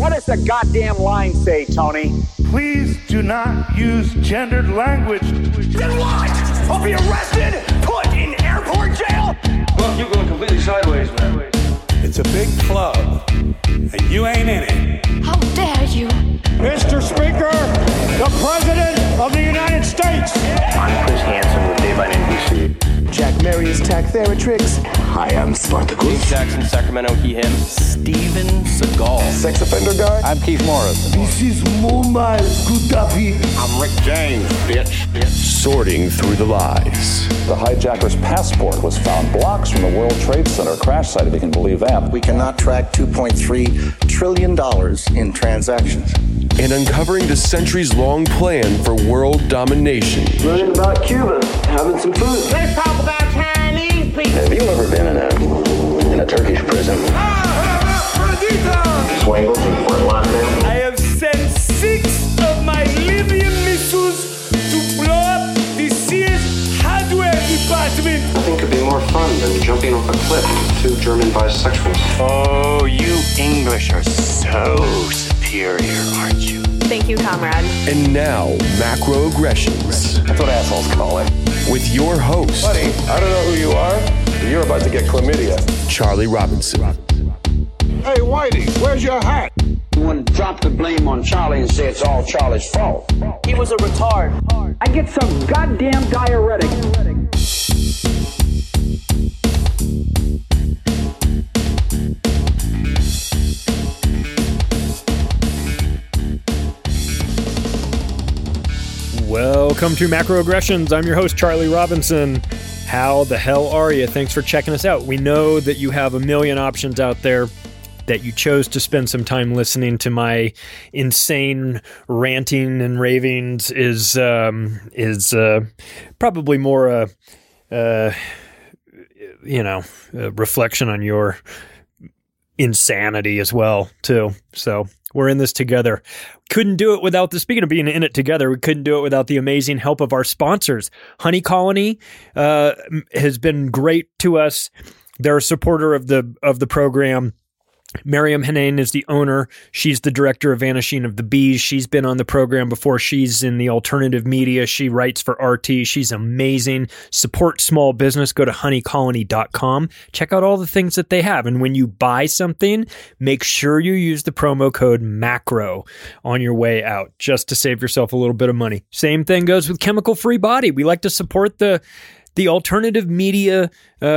What does the goddamn line say, Tony? Please do not use gendered language. Then what? I'll be arrested, put in airport jail? Well, you're going completely sideways, man. It's a big club, and you ain't in it. How dare you? Mr. Speaker, the President of the United States. I'm Chris Hansen with Dave on NBC. Jack Marius Tack Theratrix. Hi, I'm Spartacus. Jackson, Sacramento, he, him. Steven Seagal. Sex offender guy. I'm Keith Morris. This is Muammar Gaddafi. I'm Rick James, bitch. Sorting through the lies. The hijacker's passport was found blocks from the World Trade Center crash site, if you can believe that. We cannot track $2.3 trillion in transactions. And uncovering the centuries-long plan for world domination. Learning about Cuba, having some food. Let's talk about Chinese people. Have you ever been in a Turkish prison? Swangles in Fort Lauderdale? I have sent 6 of my Libyan missiles to blow up the Sears hardware department. Nothing could be more fun than jumping off a cliff with 2 German bisexuals. Oh, you English are so superior, aren't you? Thank you, comrade. And now, Macroaggressions. That's what assholes call it. With your host. Buddy, I don't know who you are, but you're about to get chlamydia. Charlie Robinson. Hey, Whitey, where's your hat? You want to drop the blame on Charlie and say it's all Charlie's fault. He was a retard. I get some goddamn diuretic. Welcome to Macroaggressions. I'm your host, Charlie Robinson. How the hell are you? Thanks for checking us out. We know that you have a million options out there, that you chose to spend some time listening to my insane ranting and ravings is probably more a reflection on your insanity as well, too. So we're in this together. Couldn't do it without speaking of being in it together, we couldn't do it without the amazing help of our sponsors. Honey Colony has been great to us. They're a supporter of the program. Miriam Hanane is the owner. She's the director of Vanishing of the Bees. She's been on the program before. She's in the alternative media. She writes for RT. She's amazing. Support small business. Go to honeycolony.com. Check out all the things that they have. And when you buy something, make sure you use the promo code MACRO on your way out, just to save yourself a little bit of money. Same thing goes with Chemical Free Body. We like to support the alternative media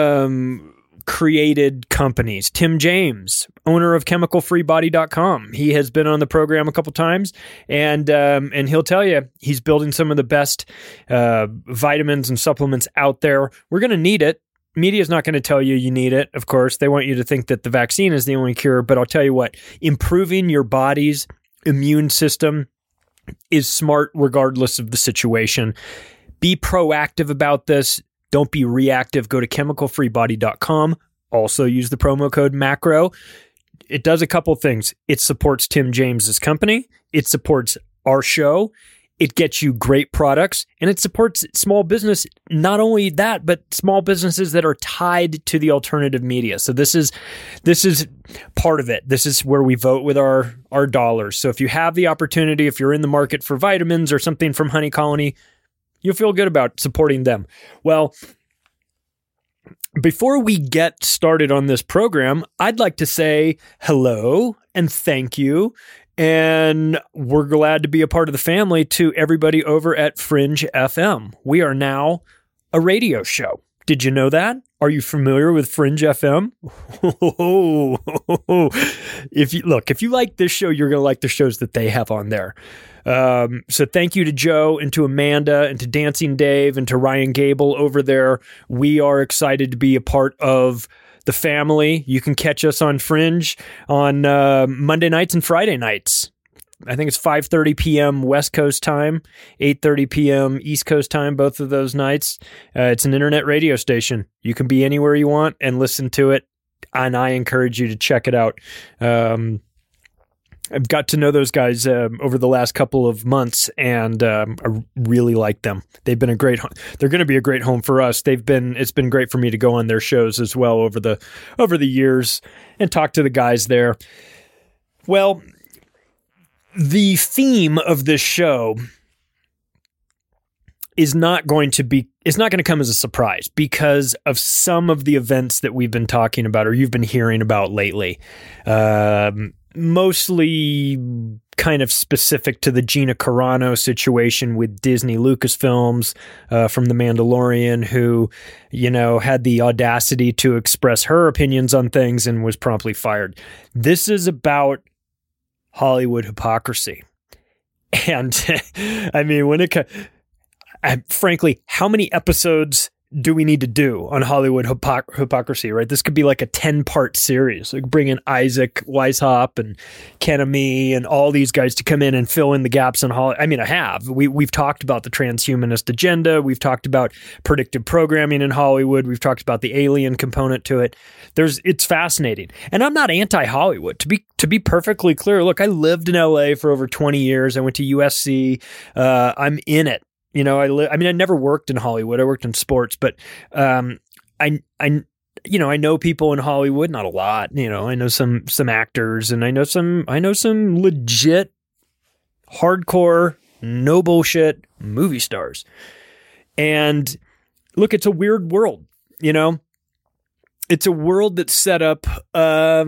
created companies. Tim James, owner of chemicalfreebody.com. He has been on the program a couple times, and he'll tell you he's building some of the best vitamins and supplements out there. We're going to need it. Media's not going to tell you need it, of course. They want you to think that the vaccine is the only cure, but I'll tell you what, improving your body's immune system is smart regardless of the situation. Be proactive about this. Don't be reactive. Go to chemicalfreebody.com. Also use the promo code MACRO. It does a couple things. It supports Tim James's company. It supports our show. It gets you great products, and it supports small business. Not only that, but small businesses that are tied to the alternative media. So this is part of it. This is where we vote with our dollars. So if you have the opportunity, if you're in the market for vitamins or something from Honey Colony, you'll feel good about supporting them. Well, before we get started on this program, I'd like to say hello and thank you. And we're glad to be a part of the family to everybody over at Fringe FM. We are now a radio show. Did you know that? Are you familiar with Fringe FM? If you like this show, you're going to like the shows that they have on there. So thank you to Joe and to Amanda and to Dancing Dave and to Ryan Gable over there. We are excited to be a part of the family. You can catch us on Fringe on Monday nights and Friday nights. I think it's 5:30 p.m. West Coast time, 8:30 p.m. East Coast time, both of those nights. It's an internet radio station. You can be anywhere you want and listen to it, and I encourage you to check it out. I've got to know those guys over the last couple of months, and I really like them. They've been a great home. They're going to be a great home for us. It's been great for me to go on their shows as well over the years and talk to the guys there. Well, the theme of this show is not going to come as a surprise because of some of the events that we've been talking about or you've been hearing about lately. Mostly kind of specific to the Gina Carano situation with Disney Lucasfilms from The Mandalorian, who, had the audacity to express her opinions on things and was promptly fired. This is about Hollywood hypocrisy. And I mean, frankly, how many episodes do we need to do on Hollywood hypocrisy, right? This could be like a 10-part series. Like bring in Isaac Weishaupt and Ken Ami and all these guys to come in and fill in the gaps in Hollywood. I mean, I have. We've talked about the transhumanist agenda. We've talked about predictive programming in Hollywood. We've talked about the alien component to it. It's fascinating. And I'm not anti-Hollywood. To be perfectly clear, look, I lived in LA for over 20 years. I went to USC. I'm in it. I never worked in Hollywood. I worked in sports, but I know people in Hollywood, not a lot. I know some actors, and I know some legit, hardcore, no bullshit movie stars. And look, it's a weird world. It's a world that's set up, a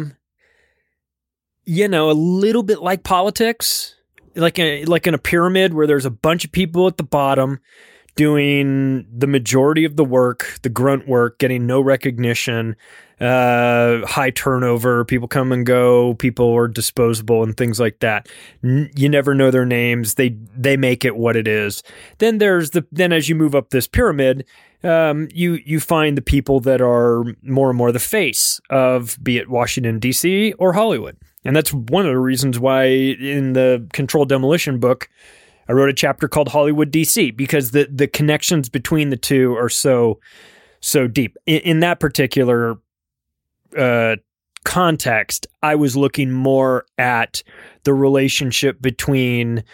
little bit like politics. Like in a pyramid where there's a bunch of people at the bottom doing the majority of the work, the grunt work, getting no recognition, high turnover, people come and go, people are disposable and things like that. You never know their names. They make it what it is. Then as you move up this pyramid, you find the people that are more and more the face of, be it Washington, D.C. or Hollywood. And that's one of the reasons why in the Controlled Demolition book, I wrote a chapter called Hollywood DC, because the connections between the two are so deep. In that particular context, I was looking more at the relationship between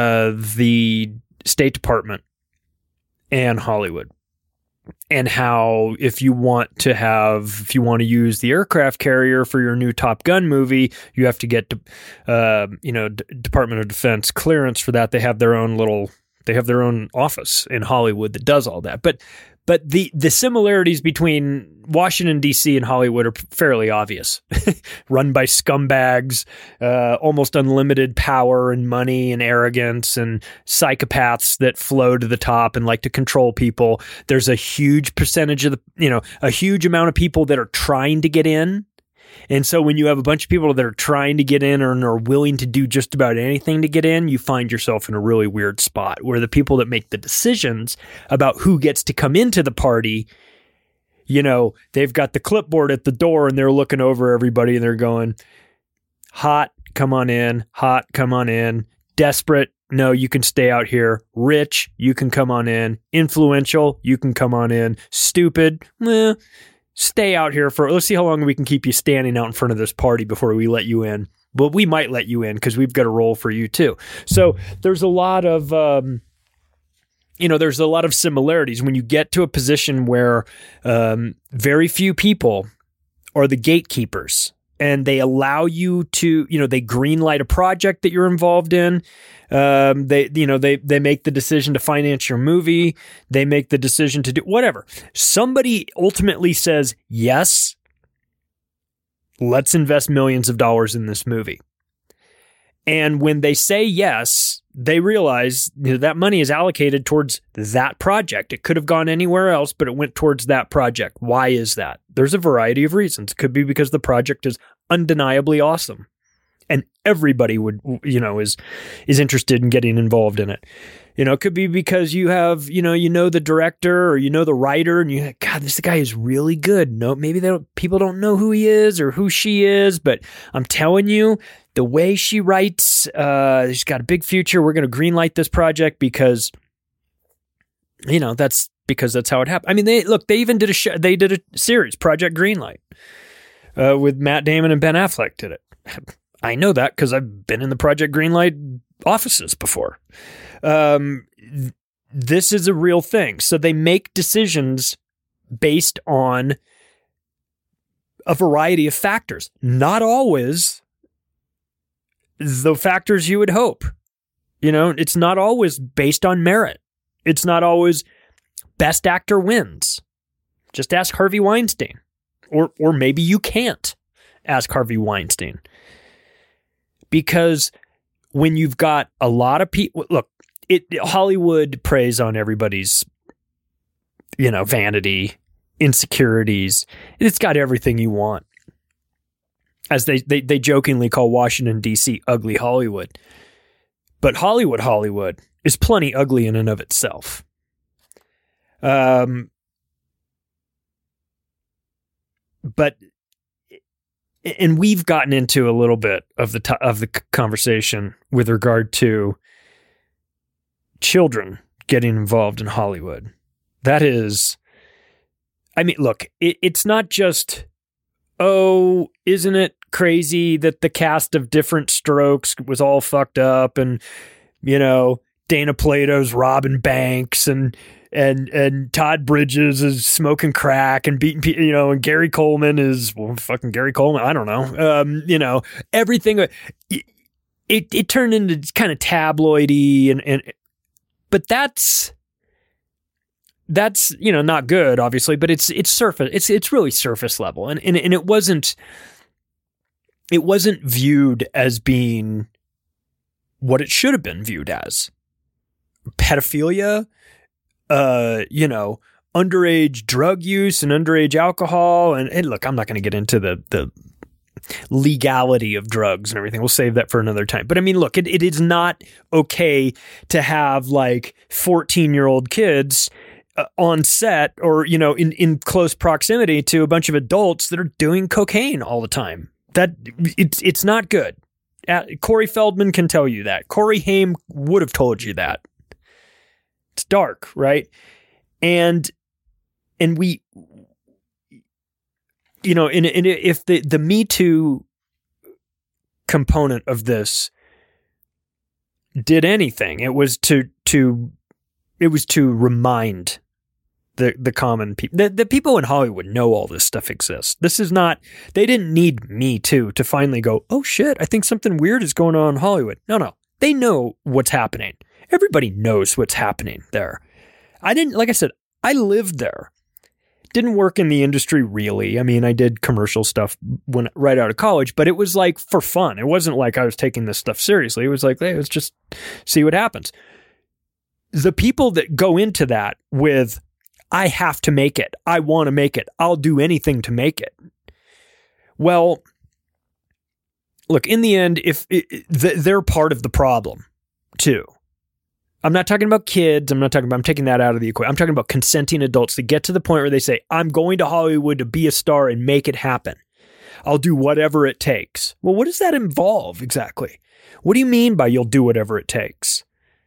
the State Department and Hollywood. And how if you want to use the aircraft carrier for your new Top Gun movie, you have to get Department of Defense clearance for that. They have their own office in Hollywood that does all that. But the similarities between Washington, D.C. and Hollywood are fairly obvious. Run by scumbags, almost unlimited power and money and arrogance, and psychopaths that flow to the top and like to control people. There's a huge percentage of a huge amount of people that are trying to get in. And so when you have a bunch of people that are trying to get in or are willing to do just about anything to get in, you find yourself in a really weird spot where the people that make the decisions about who gets to come into the party, they've got the clipboard at the door and they're looking over everybody and they're going, hot, come on in, hot, come on in, desperate, no, you can stay out here, rich, you can come on in, influential, you can come on in, stupid, stay out here let's see how long we can keep you standing out in front of this party before we let you in. But we might let you in because we've got a role for you too. So there's a lot of, there's a lot of similarities when you get to a position where very few people are the gatekeepers and they allow you to, they greenlight a project that you're involved in. They make the decision to finance your movie. They make the decision to do whatever. Somebody ultimately says, yes, let's invest millions of dollars in this movie. And when they say yes, they realize that money is allocated towards that project. It could have gone anywhere else, but it went towards that project. Why is that? There's a variety of reasons. It could be because the project is undeniably awesome and everybody would, is interested in getting involved in it. It could be because you have, the director or the writer and God, this guy is really good. No, maybe people don't know who he is or who she is, but I'm telling you, the way she writes, she's got a big future. We're going to greenlight this project because, that's how it happened. I mean, they even did they did a series, Project Greenlight, with Matt Damon and Ben Affleck did it. I know that because I've been in the Project Greenlight offices before. This is a real thing. So they make decisions based on a variety of factors, not always the factors you would hope. You know, it's not always based on merit. It's not always best actor wins. Just ask Harvey Weinstein. Or maybe you can't ask Harvey Weinstein. Because when you've got a lot of people, look, Hollywood preys on everybody's, you know, vanity, insecurities. It's got everything you want. As they jokingly call Washington, D.C. ugly Hollywood. But Hollywood is plenty ugly in and of itself. But we've gotten into a little bit of the conversation with regard to children getting involved in Hollywood. That is, I mean, look, it's not just, oh, isn't it crazy that the cast of Different Strokes was all fucked up, and, you know, Dana Plato's robbing banks, and Todd Bridges is smoking crack and beating people, you know, and Gary Coleman is, well, fucking Gary Coleman, I don't know. You know, everything, it turned into kind of tabloidy, but that's, you know, not good, obviously, but it's surface, it's really surface level. And it wasn't viewed as being what it should have been viewed as. Pedophilia, you know, underage drug use and underage alcohol. And look, I'm not going to get into the legality of drugs and everything. We'll save that for another time. But I mean, look, it is not okay to have like 14-year-old kids on set, or, you know, in close proximity to a bunch of adults that are doing cocaine all the time. That it's not good. Corey Feldman can tell you that. Corey Haim would have told you that. It's dark, right? And we, you know, and if the Me Too component of this did anything, it was to remind the common people, the people in Hollywood know all this stuff exists. This is not, they didn't need Me Too to finally go, oh shit, I think something weird is going on in Hollywood. No, they know what's happening. Everybody knows what's happening there. Like I said, I lived there. Didn't work in the industry really. I mean, I did commercial stuff right out of college, but it was like for fun. It wasn't like I was taking this stuff seriously. It was like, hey, let's just see what happens. The people that go into that with, I have to make it, I want to make it, I'll do anything to make it. Well, look, in the end, they're part of the problem too. I'm not talking about kids. I'm taking that out of the equation. I'm talking about consenting adults to get to the point where they say, I'm going to Hollywood to be a star and make it happen. I'll do whatever it takes. Well, what does that involve exactly? What do you mean by you'll do whatever it takes?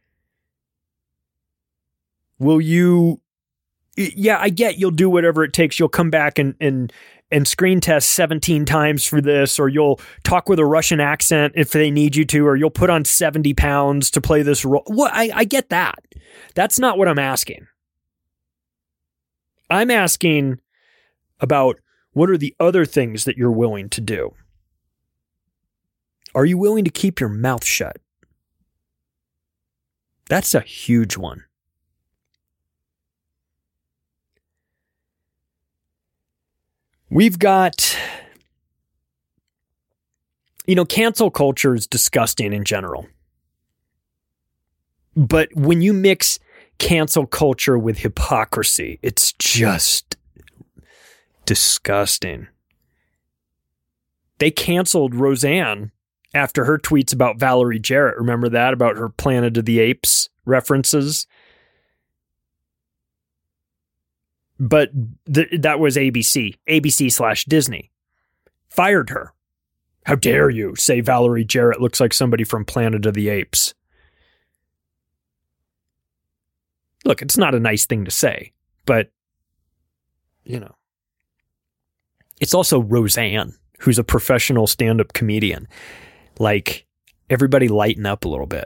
Will you, yeah, I get you'll do whatever it takes. You'll come back and screen test 17 times for this, or you'll talk with a Russian accent if they need you to, or you'll put on 70 pounds to play this role. Well, I get that. That's not what I'm asking. I'm asking about what are the other things that you're willing to do? Are you willing to keep your mouth shut? That's a huge one. We've got, you know, cancel culture is disgusting in general. But when you mix cancel culture with hypocrisy, it's just disgusting. They canceled Roseanne after her tweets about Valerie Jarrett. Remember that? About her Planet of the Apes references? But that was ABC/Disney. Fired her. How dare you say Valerie Jarrett looks like somebody from Planet of the Apes? Look, it's not a nice thing to say, but, you know. It's also Roseanne, who's a professional stand-up comedian. Like, everybody lighten up a little bit.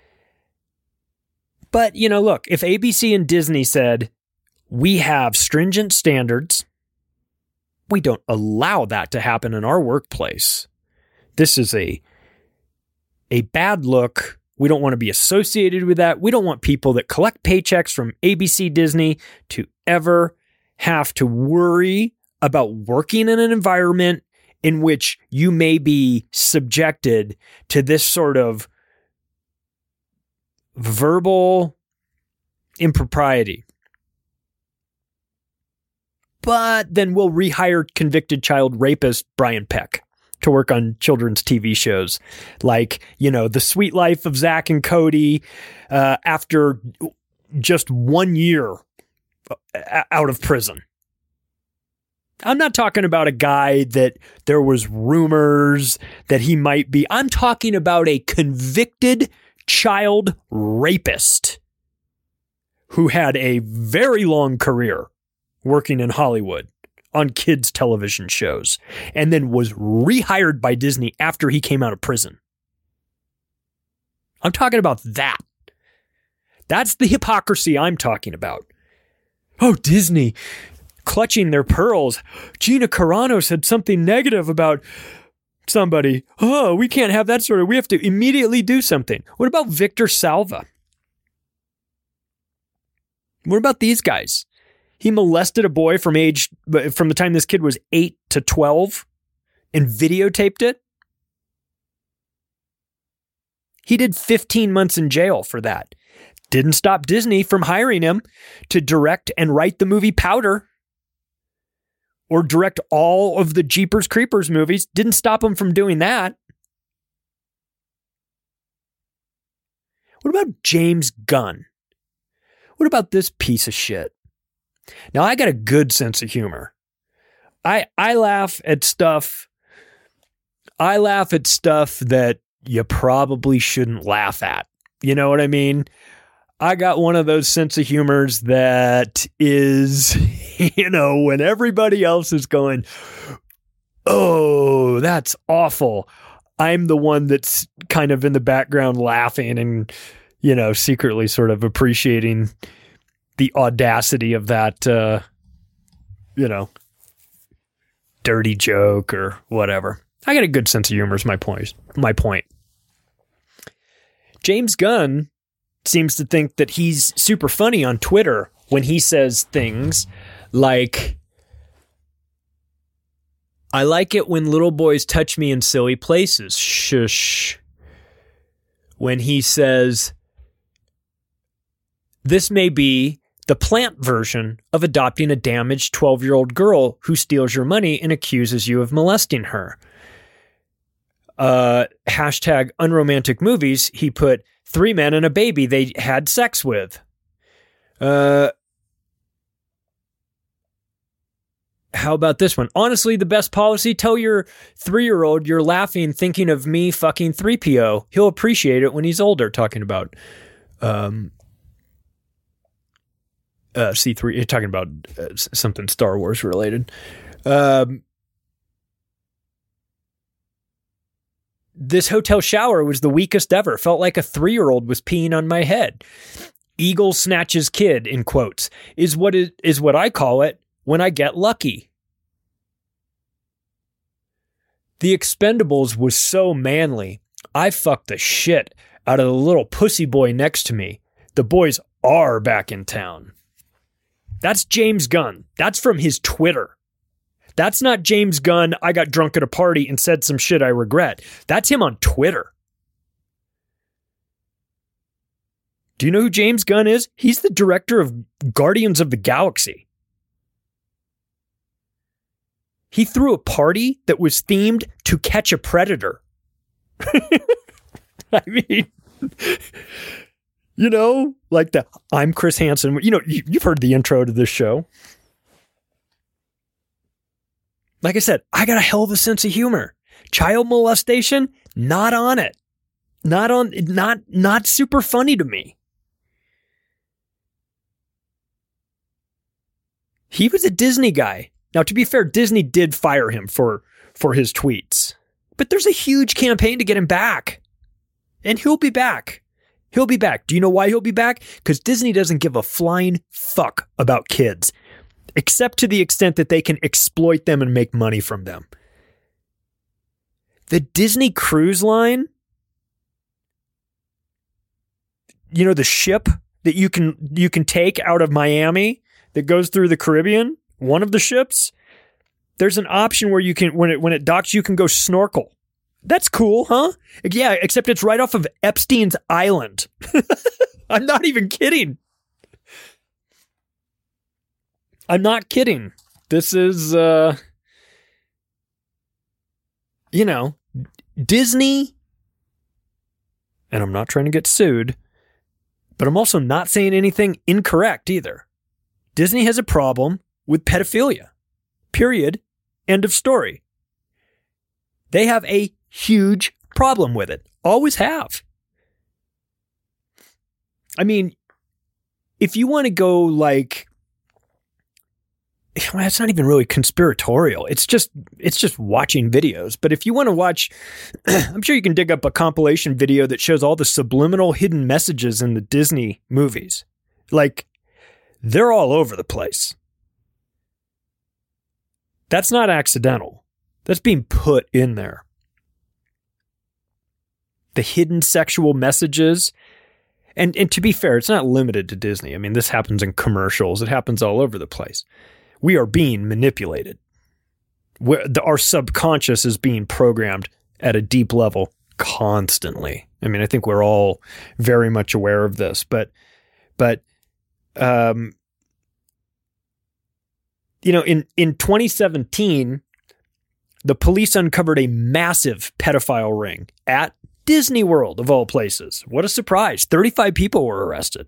But, you know, look, if ABC and Disney said, we have stringent standards, we don't allow that to happen in our workplace. This is a a bad look. We don't want to be associated with that. We don't want people that collect paychecks from ABC Disney to ever have to worry about working in an environment in which you may be subjected to this sort of verbal impropriety. But then we'll rehire convicted child rapist Brian Peck to work on children's TV shows like, The Sweet Life of Zach and Cody after just 1 year out of prison. I'm not talking about a guy that there was rumors that he might be. I'm talking about a convicted child rapist who had a very long career working in Hollywood on kids' television shows and then was rehired by Disney after he came out of prison. I'm talking about that. That's the hypocrisy I'm talking about. Oh, Disney clutching their pearls. Gina Carano said something negative about somebody. Oh, we can't have that sort of, we have to immediately do something. What about Victor Salva? What about these guys? He molested a boy from the time this kid was 8 to 12 and videotaped it. He did 15 months in jail for that. Didn't stop Disney from hiring him to direct and write the movie Powder or direct all of the Jeepers Creepers movies. Didn't stop him from doing that. What about James Gunn? What about this piece of shit? Now, I got a good sense of humor. I laugh at stuff. I laugh at stuff that you probably shouldn't laugh at. You know what I mean? I got one of those sense of humors that is, when everybody else is going, oh, that's awful. I'm the one that's kind of in the background laughing and, secretly sort of appreciating the audacity of that, dirty joke or whatever. I got a good sense of humor is my point. James Gunn seems to think that he's super funny on Twitter when he says things like, I like it when little boys touch me in silly places. Shush. When he says, this may be the plant version of adopting a damaged 12-year-old girl who steals your money and accuses you of molesting her. Hashtag unromantic movies. He put 3 men and a baby they had sex with. How about this one? Honestly, the best policy, tell your 3-year-old you're laughing thinking of me fucking 3PO. He'll appreciate it when he's older. Talking about C3, you're talking about something Star Wars related. This hotel shower was the weakest ever. Felt like a 3-year-old was peeing on my head. Eagle snatches kid, in quotes, is what I call it when I get lucky. The Expendables was so manly. I fucked the shit out of the little pussy boy next to me. The boys are back in town. That's James Gunn. That's from his Twitter. That's not James Gunn, I got drunk at a party and said some shit I regret. That's him on Twitter. Do you know who James Gunn is? He's the director of Guardians of the Galaxy. He threw a party that was themed to catch a predator. I mean, like I'm Chris Hansen. You've heard the intro to this show. Like I said, I got a hell of a sense of humor. Child molestation, not on it. Not super funny to me. He was a Disney guy. Now, to be fair, Disney did fire him for his tweets. But there's a huge campaign to get him back. And he'll be back. He'll be back. Do you know why he'll be back? Because Disney doesn't give a flying fuck about kids. Except to the extent that they can exploit them and make money from them. The Disney Cruise Line the ship that you can take out of Miami that goes through the Caribbean, one of the ships, there's an option where you can, when it docks, you can go snorkel. That's cool, huh? Yeah, except it's right off of Epstein's Island. I'm not even kidding. I'm not kidding. This is, Disney, and I'm not trying to get sued, but I'm also not saying anything incorrect either. Disney has a problem with pedophilia. Period. End of story. They have a huge problem with it. Always have. I mean, if you want to go like, well, it's not even really conspiratorial. It's just watching videos. But if you want to watch, I'm sure you can dig up a compilation video that shows all the subliminal hidden messages in the Disney movies. Like, they're all over the place. That's not accidental. That's being put in there. The hidden sexual messages. And to be fair, it's not limited to Disney. I mean, this happens in commercials. It happens all over the place. We are being manipulated. Our subconscious is being programmed at a deep level constantly. I mean, I think we're all very much aware of this, but in 2017, the police uncovered a massive pedophile ring at Disney World, of all places. What a surprise. 35 people were arrested.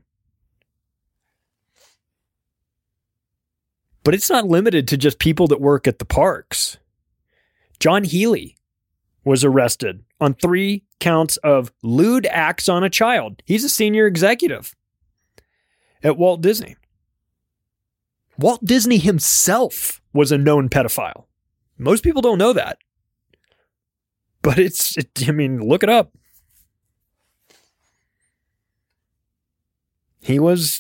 But it's not limited to just people that work at the parks. John Healy was arrested on 3 counts of lewd acts on a child. He's a senior executive at Walt Disney. Walt Disney himself was a known pedophile. Most people don't know that. But look it up. He was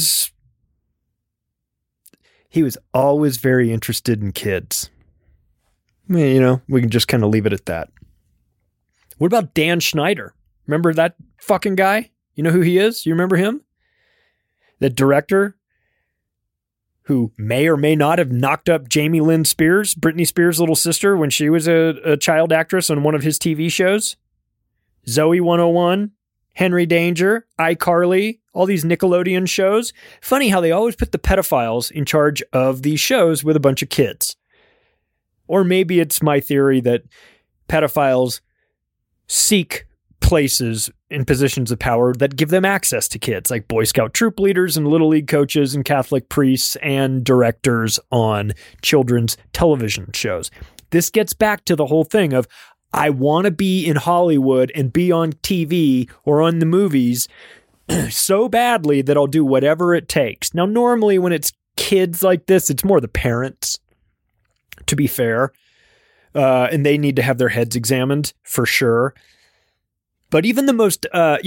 always very interested in kids. I mean, we can just kind of leave it at that. What about Dan Schneider? Remember that fucking guy? You know who he is? You remember him? The director who may or may not have knocked up Jamie Lynn Spears, Britney Spears' little sister, when she was a child actress on one of his TV shows. Zoe 101, Henry Danger, iCarly, all these Nickelodeon shows. Funny how they always put the pedophiles in charge of these shows with a bunch of kids. Or maybe it's my theory that pedophiles seek places in positions of power that give them access to kids, like Boy Scout troop leaders and Little League coaches and Catholic priests and directors on children's television shows. This gets back to the whole thing of, I want to be in Hollywood and be on TV or on the movies so badly that I'll do whatever it takes. Now, normally when it's kids like this, it's more the parents, to be fair. And they need to have their heads examined for sure. But even the most,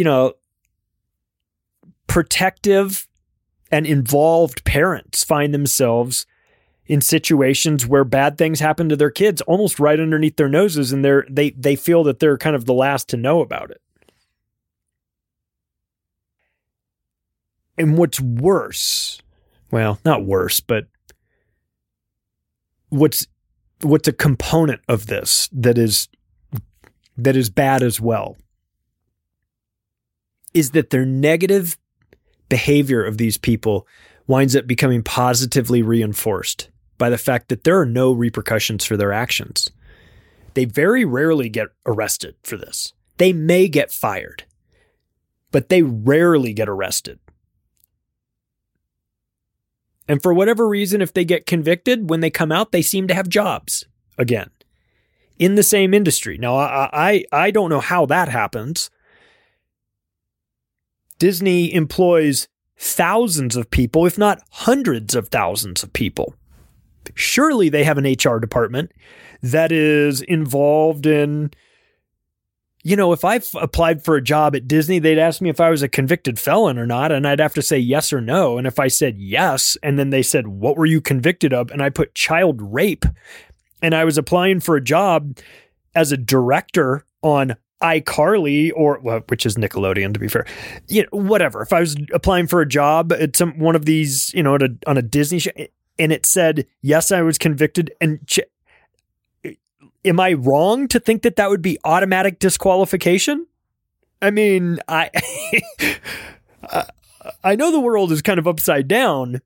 protective and involved parents find themselves in situations where bad things happen to their kids almost right underneath their noses, and they feel that they're kind of the last to know about it. And what's worse, well, not worse, but what's a component of this that is bad as well, is that their negative behavior of these people winds up becoming positively reinforced by the fact that there are no repercussions for their actions. They very rarely get arrested for this. They may get fired, but they rarely get arrested. And for whatever reason, if they get convicted, when they come out, they seem to have jobs again in the same industry. Now, I don't know how that happens. Disney employs thousands of people, if not hundreds of thousands of people. Surely they have an HR department that is involved in, if I've applied for a job at Disney, they'd ask me if I was a convicted felon or not, and I'd have to say yes or no. And if I said yes, and then they said, what were you convicted of? And I put child rape, and I was applying for a job as a director on iCarly which is Nickelodeon, to be fair, whatever. If I was applying for a job at one of these, on a Disney show, and it said, yes, I was convicted, and am I wrong to think that would be automatic disqualification? I mean, I know the world is kind of upside down,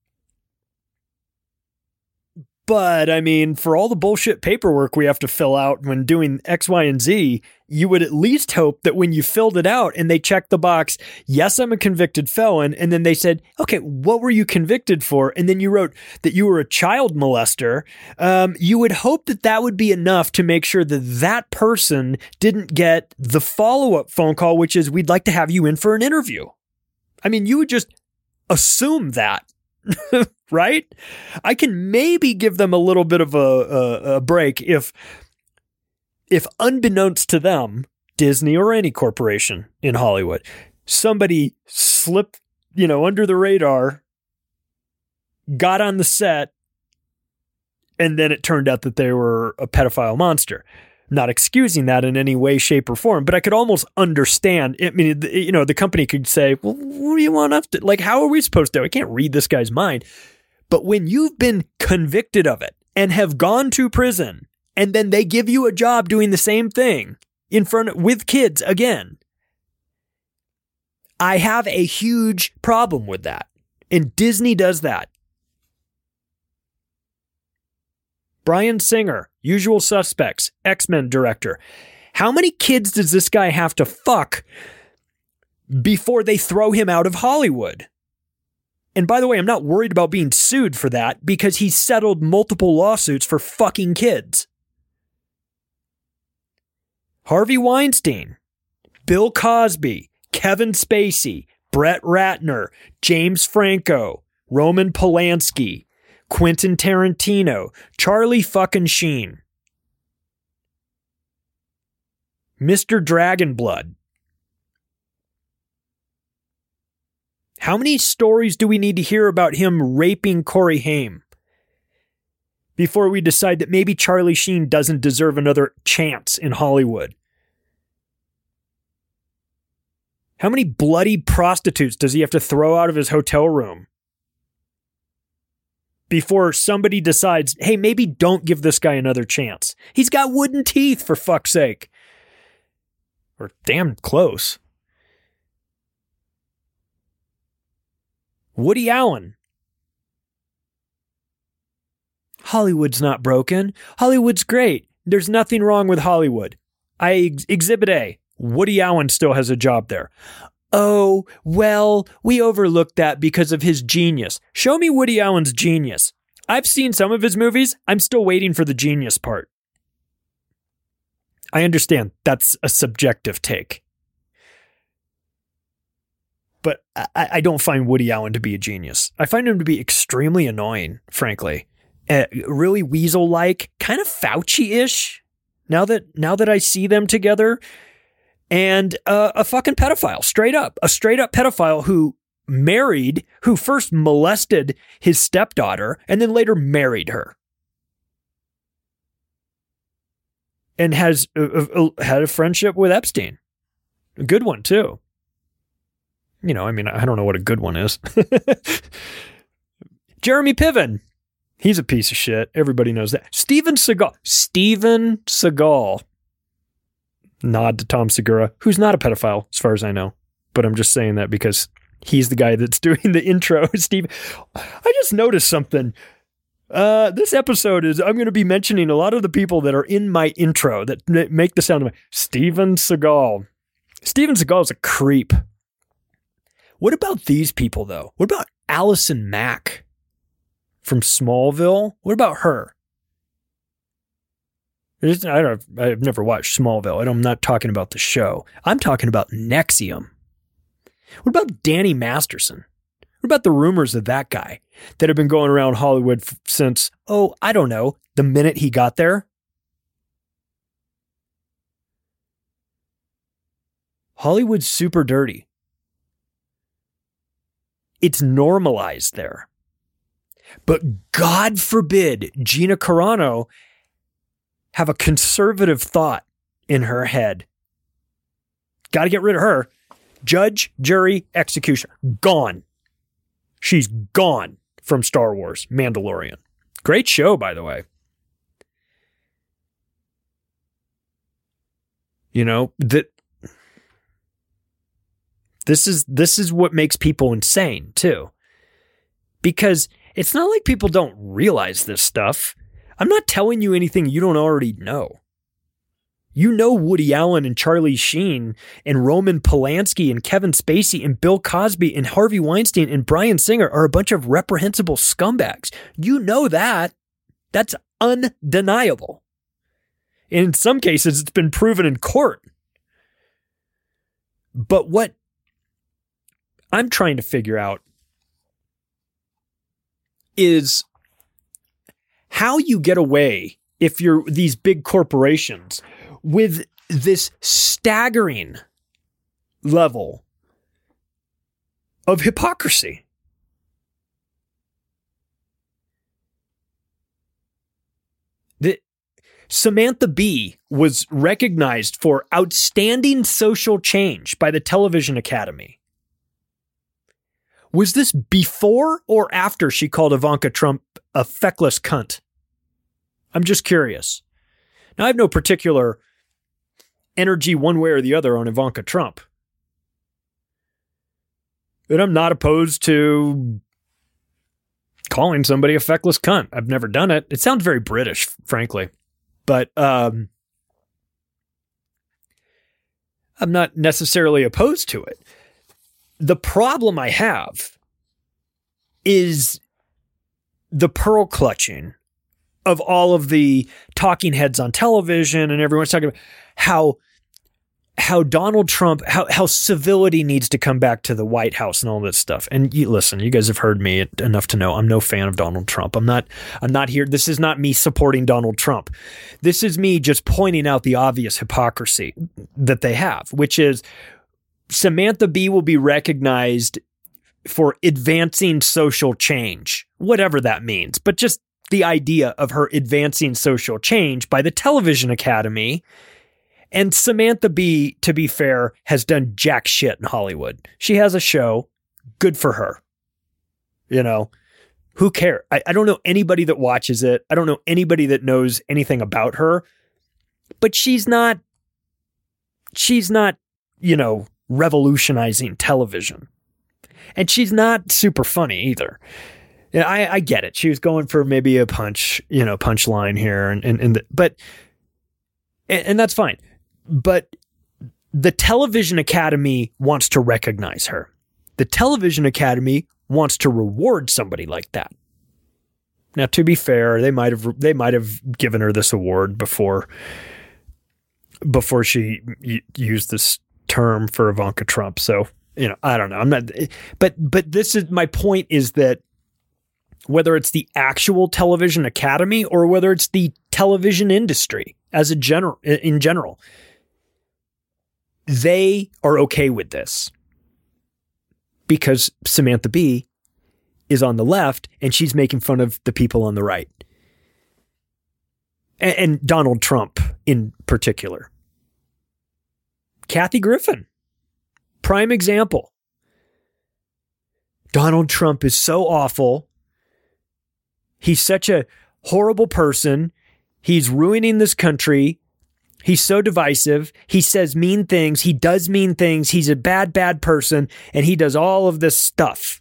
but I mean, for all the bullshit paperwork we have to fill out when doing X, Y, and Z, you would at least hope that when you filled it out and they checked the box, yes, I'm a convicted felon, and then they said, okay, what were you convicted for? And then you wrote that you were a child molester. You would hope that would be enough to make sure that person didn't get the follow-up phone call, which is, we'd like to have you in for an interview. I mean, you would just assume that. Right? I can maybe give them a little bit of a break if unbeknownst to them, Disney or any corporation in Hollywood, somebody slipped, under the radar, got on the set, and then it turned out that they were a pedophile monster. Not excusing that in any way, shape, or form, but I could almost understand. I mean, the company could say, well, what do you want us to, how are we supposed to? I can't read this guy's mind. But when you've been convicted of it and have gone to prison, and then they give you a job doing the same thing with kids again, I have a huge problem with that. And Disney does that. Bryan Singer, Usual Suspects, X-Men director. How many kids does this guy have to fuck before they throw him out of Hollywood? And by the way, I'm not worried about being sued for that because he's settled multiple lawsuits for fucking kids. Harvey Weinstein, Bill Cosby, Kevin Spacey, Brett Ratner, James Franco, Roman Polanski, Quentin Tarantino, Charlie fucking Sheen, Mr. Dragonblood. How many stories do we need to hear about him raping Corey Haim before we decide that maybe Charlie Sheen doesn't deserve another chance in Hollywood? How many bloody prostitutes does he have to throw out of his hotel room before somebody decides, hey, maybe don't give this guy another chance? He's got wooden teeth, for fuck's sake. Or damn close. Woody Allen. Hollywood's not broken. Hollywood's great. There's nothing wrong with Hollywood. Exhibit A. Woody Allen still has a job there. Oh, well, we overlooked that because of his genius. Show me Woody Allen's genius. I've seen some of his movies. I'm still waiting for the genius part. I understand that's a subjective take. But I don't find Woody Allen to be a genius. I find him to be extremely annoying, frankly. Really weasel-like, kind of Fauci-ish, now that I see them together. And a fucking pedophile, a straight up pedophile who first molested his stepdaughter and then later married her. And has had a friendship with Epstein. A good one, too. I don't know what a good one is. Jeremy Piven. He's a piece of shit. Everybody knows that. Steven Seagal. Nod to Tom Segura, who's not a pedophile, as far as I know. But I'm just saying that because he's the guy that's doing the intro. Steve, I just noticed something. This episode I'm going to be mentioning a lot of the people that are in my intro that make the sound of Steven Seagal. Steven Seagal is a creep. What about these people, though? What about Allison Mack from Smallville? What about her? I've never watched Smallville. I'm not talking about the show. I'm talking about NXIVM. What about Danny Masterson? What about the rumors of that guy that have been going around Hollywood since, I don't know, the minute he got there? Hollywood's super dirty. It's normalized there. But God forbid Gina Carano have a conservative thought in her head Got to get rid of her. Judge, jury, executioner. Gone. She's gone from Star Wars, Mandalorian. Great show, by the way. You know, this is what makes people insane, too. Because it's not like people don't realize this stuff. I'm not telling you anything you don't already know. You know Woody Allen and Charlie Sheen and Roman Polanski and Kevin Spacey and Bill Cosby and Harvey Weinstein and Bryan Singer are a bunch of reprehensible scumbags. You know that. That's undeniable. In some cases, it's been proven in court. But what I'm trying to figure out is how you get away, if you're these big corporations, with this staggering level of hypocrisy. Samantha Bee was recognized for outstanding social change by the Television Academy. Was this before or after she called Ivanka Trump a feckless cunt? I'm just curious. Now, I have no particular energy one way or the other on Ivanka Trump. And I'm not opposed to calling somebody a feckless cunt. I've never done it. It sounds very British, frankly. But I'm not necessarily opposed to it. The problem I have is the pearl clutching of all of the talking heads on television, and everyone's talking about how Donald Trump, how civility needs to come back to the White House and all this stuff. And listen, you guys have heard me enough to know I'm no fan of Donald Trump. I'm not here. This is not me supporting Donald Trump. This is me just pointing out the obvious hypocrisy that they have, which is Samantha Bee will be recognized for advancing social change, whatever that means. But just the idea of her advancing social change by the Television Academy. And Samantha Bee, to be fair, has done jack shit in Hollywood. She has a show. Good for her. You know, who cares? I don't know anybody that watches it. I don't know anybody that knows anything about her. But she's not, you know, revolutionizing television. And she's not super funny either. Yeah, I get it. She was going for maybe a punchline here, and that's fine. But the Television Academy wants to recognize her. The Television Academy wants to reward somebody like that. Now, to be fair, they might have given her this award before she used this term for Ivanka Trump. So, you know, I don't know. I'm not, but this is my point, is that whether it's the actual Television Academy or whether it's the television industry in general, they are okay with this because Samantha Bee is on the left and she's making fun of the people on the right. And Donald Trump in particular. Kathy Griffin, prime example. Donald Trump is so awful. He's such a horrible person. He's ruining this country. He's so divisive. He says mean things. He does mean things. He's a bad, bad person. And he does all of this stuff.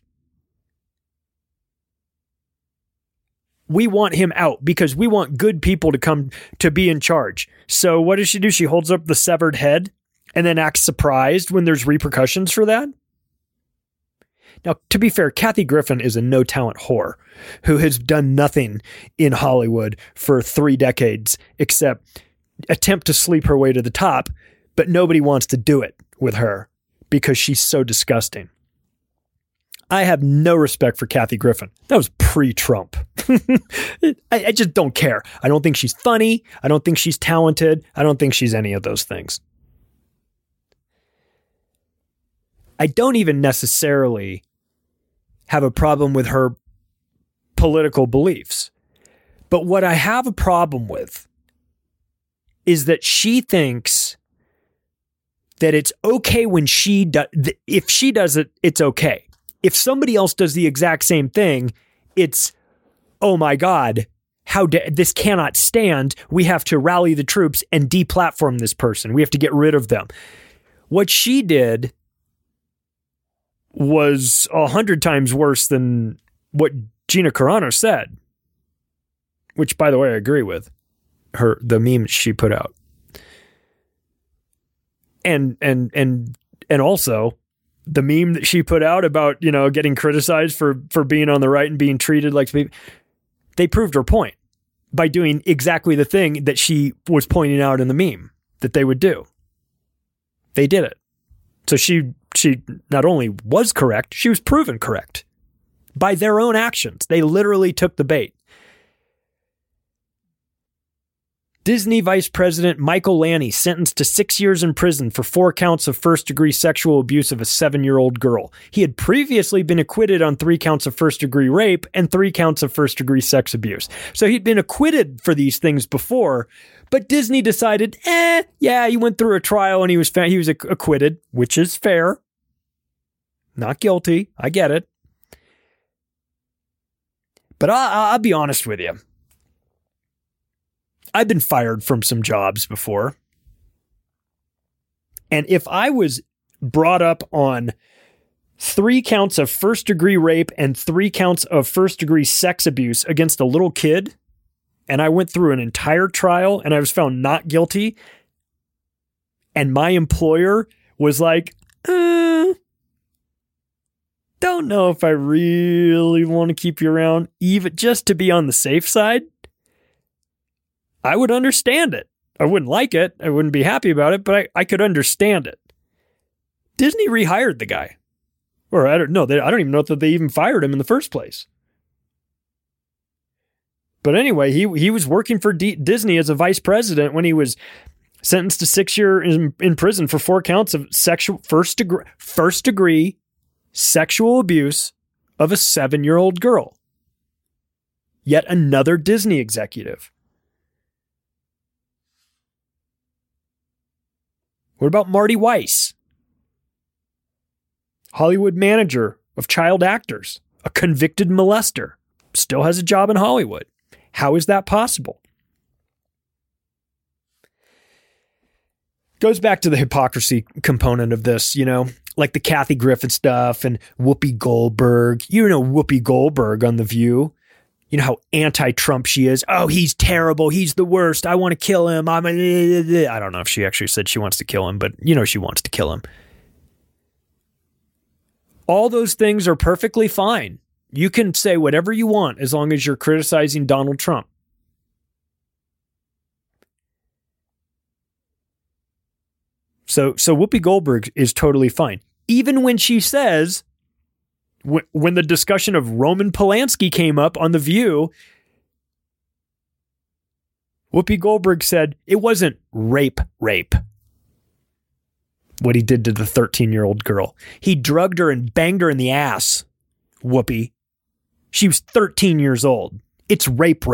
We want him out because we want good people to come to be in charge. So what does she do? She holds up the severed head and then acts surprised when there's repercussions for that. Now, to be fair, Kathy Griffin is a no-talent whore who has done nothing in Hollywood for 3 decades except attempt to sleep her way to the top, but nobody wants to do it with her because she's so disgusting. I have no respect for Kathy Griffin. That was pre-Trump. I just don't care. I don't think she's funny. I don't think she's talented. I don't think she's any of those things. I don't even necessarily have a problem with her political beliefs. But what I have a problem with is that she thinks that it's okay when if she does it, it's okay. If somebody else does the exact same thing, it's, oh my God, this cannot stand. We have to rally the troops and deplatform this person. We have to get rid of them. What she did was 100 times worse than what Gina Carano said, which, by the way, I agree with the meme she put out. And also the meme that she put out about, getting criticized for being on the right and being treated like people. They proved her point by doing exactly the thing that she was pointing out in the meme that they would do. They did it. So she not only was correct, she was proven correct by their own actions. They literally took the bait. Disney Vice President Michael Lanny sentenced to 6 years in prison for 4 counts of first-degree sexual abuse of a 7-year-old girl. He had previously been acquitted on 3 counts of first-degree rape and 3 counts of first-degree sex abuse. So he'd been acquitted for these things before, but Disney decided, he went through a trial and he was acquitted, which is fair. Not guilty. I get it. But I'll be honest with you. I've been fired from some jobs before. And if I was brought up on 3 counts of first-degree rape and 3 counts of first-degree sex abuse against a little kid, and I went through an entire trial and I was found not guilty, and my employer was like, don't know if I really want to keep you around, even just to be on the safe side, I would understand it. I wouldn't like it. I wouldn't be happy about it, but I could understand it. Disney rehired the guy. Or I don't know. I don't even know that they even fired him in the first place. But anyway, he was working for Disney as a vice president when he was sentenced to 6 years in prison for 4 counts of first degree sexual abuse of a 7-year-old girl. Yet another Disney executive. What about Marty Weiss? Hollywood manager of child actors, a convicted molester, still has a job in Hollywood. How is that possible? Goes back to the hypocrisy component of this, like the Kathy Griffin stuff and Whoopi Goldberg. Whoopi Goldberg on The View. You know how anti-Trump she is. Oh, he's terrible. He's the worst. I want to kill him. I don't know if she actually said she wants to kill him, but she wants to kill him. All those things are perfectly fine. You can say whatever you want as long as you're criticizing Donald Trump. So Whoopi Goldberg is totally fine. Even when she says, when the discussion of Roman Polanski came up on The View, Whoopi Goldberg said it wasn't rape, what he did to the 13-year-old girl. He drugged her and banged her in the ass, Whoopi. She was 13 years old. It's rape.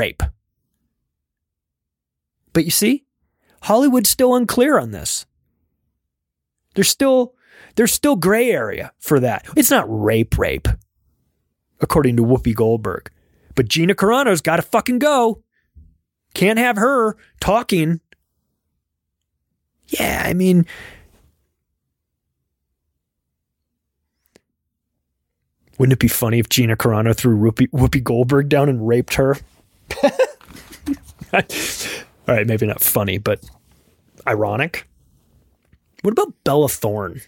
But you see, Hollywood's still unclear on this. There's still gray area for that. It's not rape, according to Whoopi Goldberg. But Gina Carano's got to fucking go. Can't have her talking. Yeah, I mean, wouldn't it be funny if Gina Carano threw Whoopi Goldberg down and raped her? All right, maybe not funny, but ironic. What about Bella Thorne?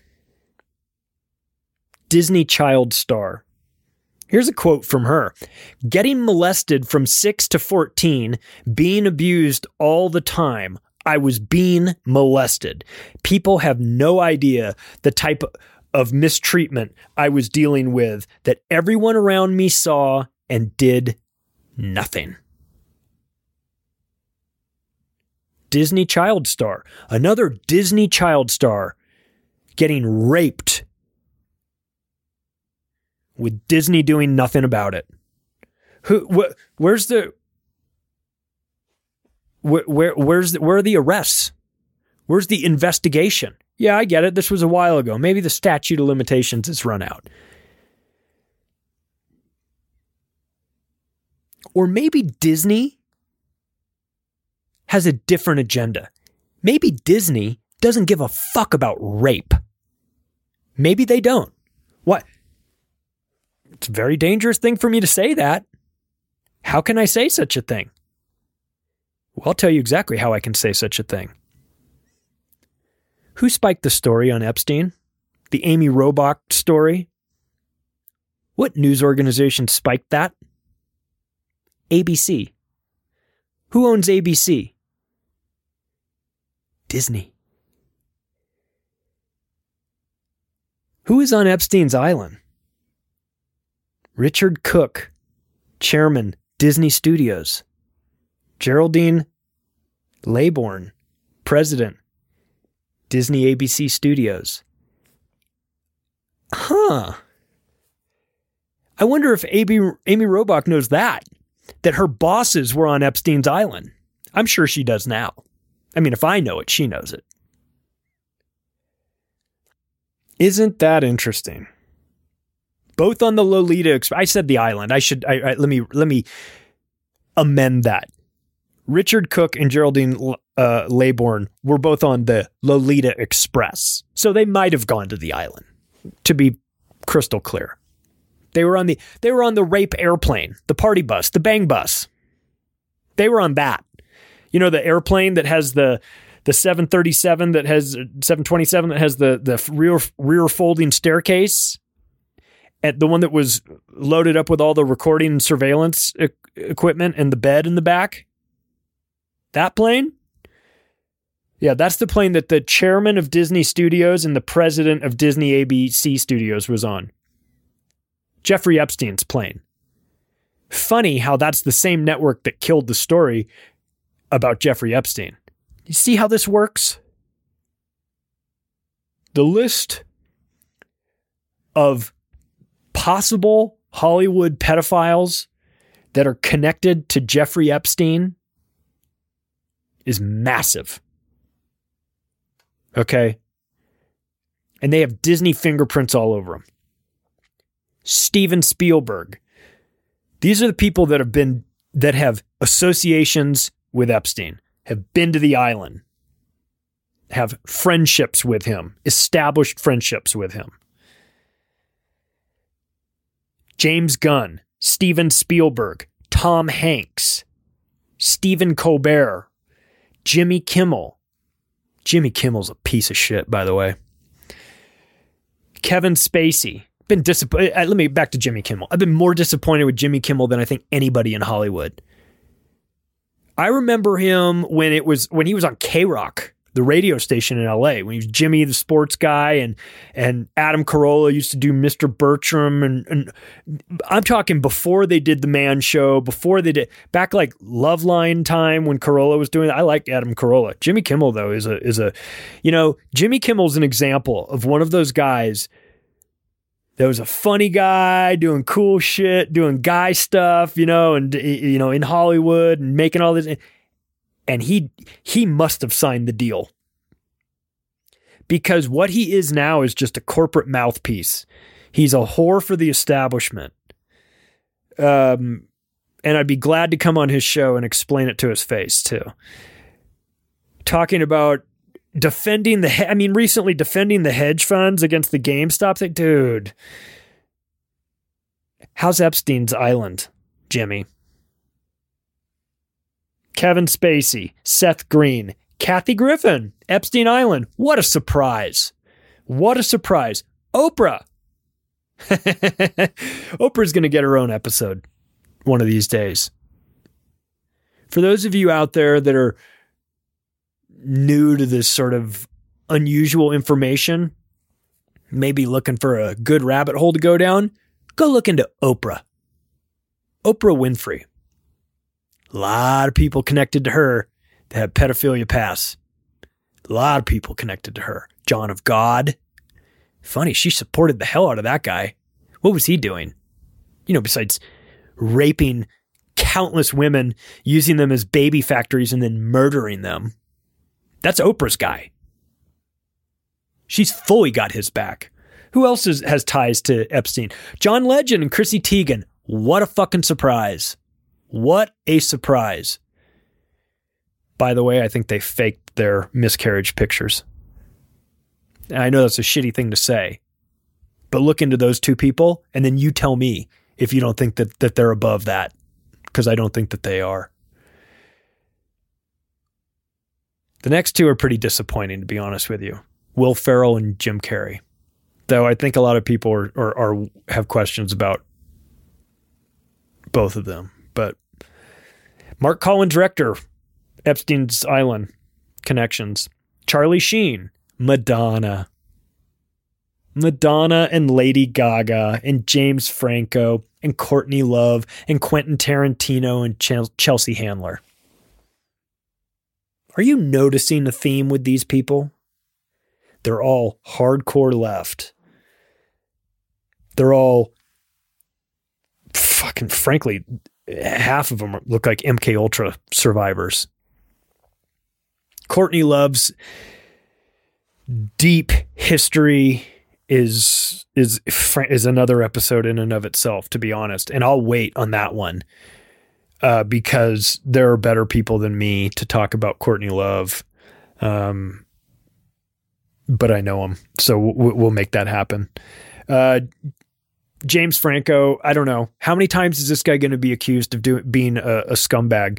Disney child star. Here's a quote from her. Getting molested from 6 to 14, being abused all the time. I was being molested. People have no idea the type of mistreatment I was dealing with that everyone around me saw and did nothing. Disney child star. Another Disney child star getting raped with Disney doing nothing about it. Where's the where are the arrests? Where's the investigation? Yeah, I get it. This was a while ago. Maybe the statute of limitations has run out. Or maybe Disney has a different agenda. Maybe Disney doesn't give a fuck about rape. Maybe they don't. What? It's a very dangerous thing for me to say that. How can I say such a thing? Well, I'll tell you exactly how I can say such a thing. Who spiked the story on Epstein? The Amy Robach story? What news organization spiked that? ABC. Who owns ABC? Disney. Who is on Epstein's island? Richard Cook, chairman, Disney Studios. Geraldine Laybourne, president, Disney ABC Studios. Huh. I wonder if Amy Robach knows that her bosses were on Epstein's island. I'm sure she does now. I mean, if I know it, she knows it. Isn't that interesting? Both on the Lolita Express. I said the island. Let me amend that. Richard Cook and Geraldine Laybourne were both on the Lolita Express. So they might have gone to the island, to be crystal clear. They were on the rape airplane, the party bus, the bang bus. They were on that. You know, the airplane that has the 737 that has 727 that has the rear folding staircase, and the one that was loaded up with all the recording and surveillance equipment and the bed in the back. That plane? Yeah, that's the plane that the chairman of Disney Studios and the president of Disney ABC Studios was on. Jeffrey Epstein's plane. Funny how that's the same network that killed the story about Jeffrey Epstein. You see how this works? The list of possible Hollywood pedophiles that are connected to Jeffrey Epstein is massive. Okay? And they have Disney fingerprints all over them. Steven Spielberg. These are the people that have associations with Epstein, have been to the island, have friendships with him, established friendships with him. James Gunn, Steven Spielberg, Tom Hanks, Stephen Colbert, Jimmy Kimmel. Jimmy Kimmel's a piece of shit, by the way. Kevin Spacey. Been disappointed. Let me back to Jimmy Kimmel. I've been more disappointed with Jimmy Kimmel than I think anybody in Hollywood. I remember him when he was on K-Rock, the radio station in LA, when he was Jimmy the sports guy, and Adam Carolla used to do Mr. Bertram, and I'm talking before they did the Man Show, before they did back like Loveline time when Carolla was doing it. I like Adam Carolla. Jimmy Kimmel though is a Jimmy Kimmel's an example of one of those guys that was a funny guy doing cool shit, doing guy stuff, and in Hollywood and making all this. And he must have signed the deal, because what he is now is just a corporate mouthpiece. He's a whore for the establishment. And I'd be glad to come on his show and explain it to his face too. Talking about recently defending the hedge funds against the GameStop thing. Dude, how's Epstein's island, Jimmy? Kevin Spacey, Seth Green, Kathy Griffin, Epstein Island. What a surprise. What a surprise. Oprah. Oprah's going to get her own episode one of these days. For those of you out there that are new to this sort of unusual information, maybe looking for a good rabbit hole to go down, go look into Oprah. Oprah Winfrey. A lot of people connected to her that have pedophilia pasts. A lot of people connected to her. John of God. Funny, she supported the hell out of that guy. What was he doing? Besides raping countless women, using them as baby factories, and then murdering them. That's Oprah's guy. She's fully got his back. Who else has ties to Epstein? John Legend and Chrissy Teigen. What a fucking surprise. What a surprise. By the way, I think they faked their miscarriage pictures. I know that's a shitty thing to say, but look into those two people and then you tell me if you don't think that they're above that, because I don't think that they are. The next two are pretty disappointing, to be honest with you. Will Ferrell and Jim Carrey. Though I think a lot of people are have questions about both of them. But Mark Collins Rector, Epstein's Island connections. Charlie Sheen, Madonna and Lady Gaga and James Franco and Courtney Love and Quentin Tarantino and Chelsea Handler. Are you noticing a theme with these people? They're all hardcore left. They're all fucking, frankly, half of them look like MK Ultra survivors. Courtney Love's deep history is another episode in and of itself, to be honest. And I'll wait on that one because there are better people than me to talk about Courtney Love. But I know him, so we'll make that happen. James Franco, I don't know. How many times is this guy going to be accused of being a scumbag?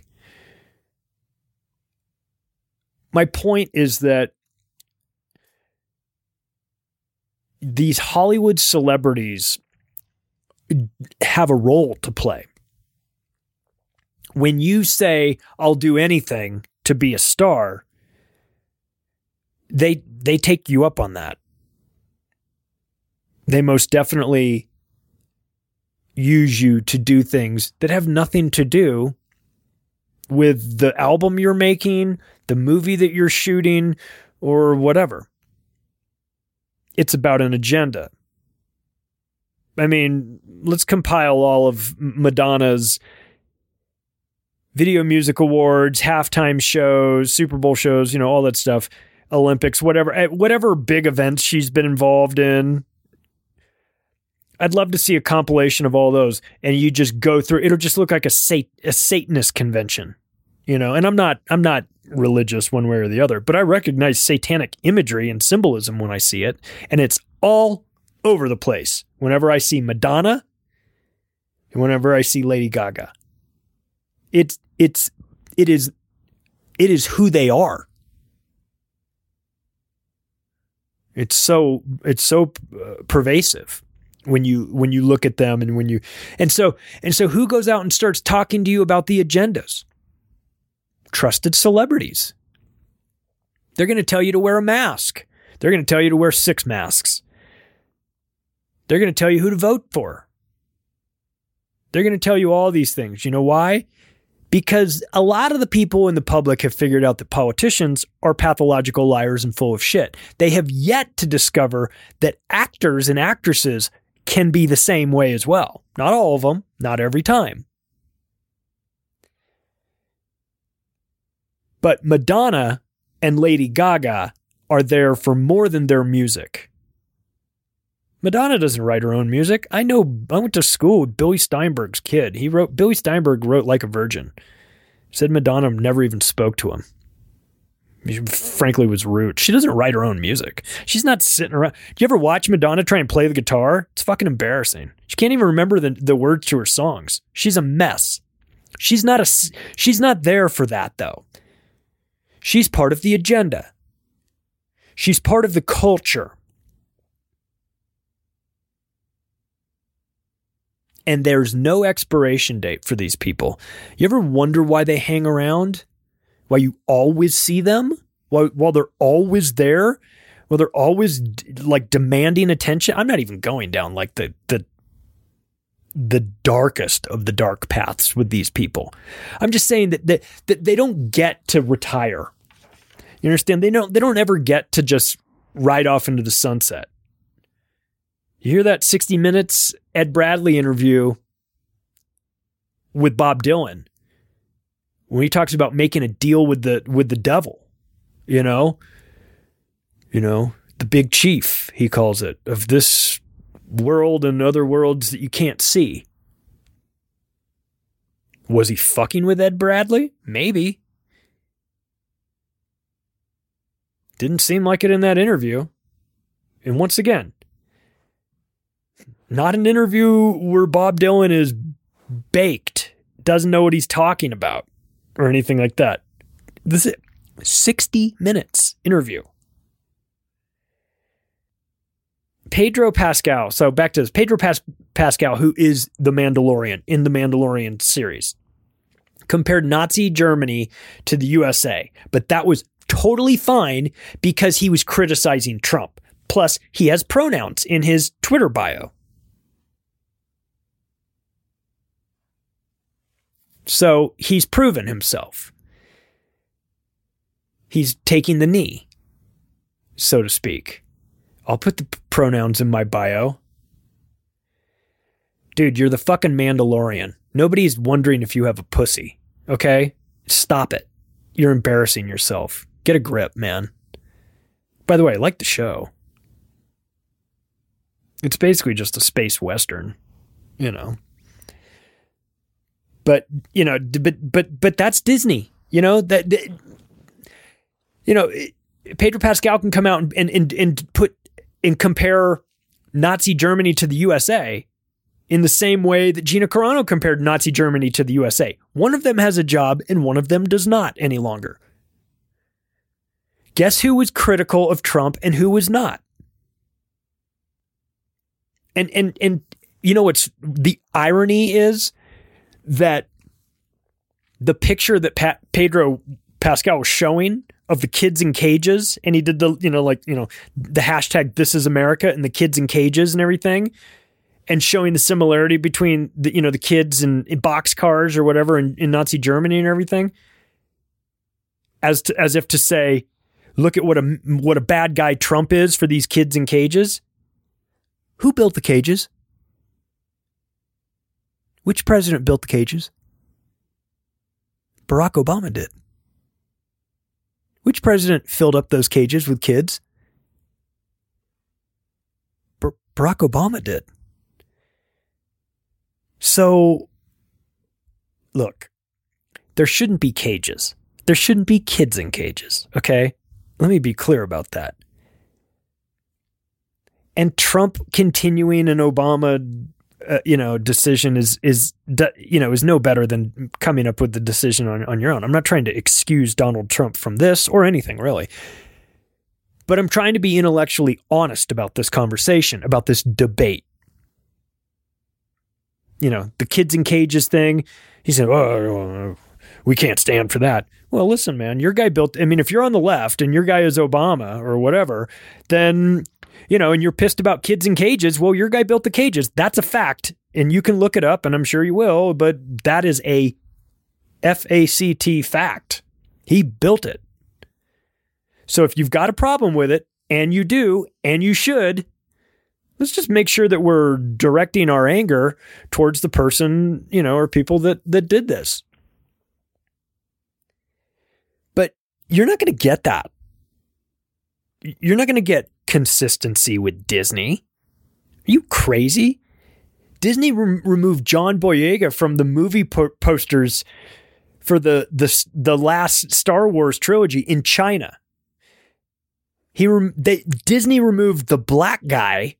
My point is that these Hollywood celebrities have a role to play. When you say, I'll do anything to be a star, they take you up on that. They most definitely use you to do things that have nothing to do with the album you're making, the movie that you're shooting, or whatever. It's about an agenda. I mean, let's compile all of Madonna's Video Music Awards, halftime shows, Super Bowl shows, all that stuff, Olympics, whatever big events she's been involved in. I'd love to see a compilation of all those, and you just go through. It'll just look like a Satanist convention, And I'm not religious one way or the other, but I recognize satanic imagery and symbolism when I see it, and it's all over the place. Whenever I see Madonna, and whenever I see Lady Gaga, it is who they are. It's so pervasive when you look at them and so who goes out and starts talking to you about the agendas? Trusted celebrities. They're going to tell you to wear a mask. They're going to tell you to wear 6 masks. They're going to tell you who to vote for. They're going to tell you all these things. You know why? Because a lot of the people in the public have figured out that politicians are pathological liars and full of shit. They have yet to discover that actors and actresses can be the same way as well. Not all of them, not every time. But Madonna and Lady Gaga are there for more than their music. Madonna doesn't write her own music. I went to school with Billy Steinberg's kid. Billy Steinberg wrote Like a Virgin. Said Madonna never even spoke to him. He frankly was rude. She doesn't write her own music. She's not sitting around. Do you ever watch Madonna try and play the guitar? It's fucking embarrassing. She can't even remember the words to her songs. She's a mess. She's not there for that though. She's part of the agenda. She's part of the culture. And there's no expiration date for these people. You ever wonder why they hang around? Why you always see them? While they're always there? While they're always like demanding attention? I'm not even going down like the darkest of the dark paths with these people. I'm just saying that they don't get to retire. You understand? They don't ever get to just ride off into the sunset. You hear that 60 Minutes Ed Bradley interview with Bob Dylan when he talks about making a deal with the devil, the the big chief, he calls it, of this world and other worlds that you can't see. Was he fucking with Ed Bradley? Maybe. Didn't seem like it in that interview. And once again, not an interview where Bob Dylan is baked, doesn't know what he's talking about, or anything like that. This is 60 minutes interview. Pedro Pascal. So back to this. Pedro Pascal, who is the Mandalorian in the Mandalorian series, compared Nazi Germany to the USA. But that was totally fine because he was criticizing Trump. Plus, he has pronouns in his Twitter bio. So he's proven himself. He's taking the knee, so to speak. I'll put the pronouns in my bio. Dude, you're the fucking Mandalorian. Nobody's wondering if you have a pussy, okay? Stop it. You're embarrassing yourself. Get a grip, man. By the way, I like the show. It's basically just a space western, you know. But, you know, but that's Disney. You know, Pedro Pascal can come out and put and compare Nazi Germany to the USA in the same way that Gina Carano compared Nazi Germany to the USA. One of them has a job and one of them does not any longer. Guess who was critical of Trump and who was not? And you know what's the irony is that the picture that Pedro Pascal was showing of the kids in cages, and he did the hashtag This Is America and the kids in cages and everything, and showing the similarity between the kids in boxcars or whatever in Nazi Germany and everything, as if to say, look at what a bad guy Trump is for these kids in cages. Who built the cages? Which president built the cages? Barack Obama did. Which president filled up those cages with kids? Barack Obama did. So, look, there shouldn't be cages. There shouldn't be kids in cages, okay? Let me be clear about that. And Trump continuing an Obama decision is no better than coming up with the decision on your own. I'm not trying to excuse Donald Trump from this or anything really, but I'm trying to be intellectually honest about this conversation, about this debate. You know, the kids in cages thing. He said, "Oh, we can't stand for that." Well, listen, man, your guy built. I mean, if you're on the left and your guy is Obama or whatever, then. And you're pissed about kids in cages. Well, your guy built the cages. That's a fact. And you can look it up, and I'm sure you will, but that is a FACT fact. He built it. So if you've got a problem with it, and you do, and you should, let's just make sure that we're directing our anger towards the person, or people that did this. But you're not going to get that. You're not going to get consistency with Disney. Are you crazy? Disney removed John Boyega from the movie posters for the last Star Wars trilogy in China. Disney removed the black guy